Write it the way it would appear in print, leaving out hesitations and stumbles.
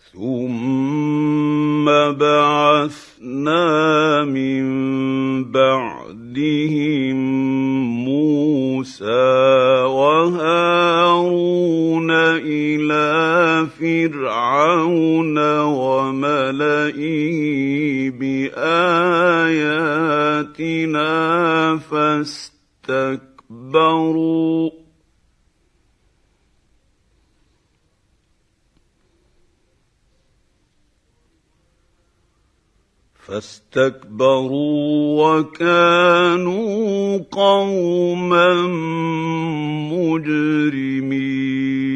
ثم بعثنا من بعدهم موسى وهارون إلى فرعون وملئه بآياتنا فاستكبروا وكانوا قوما مجرمين.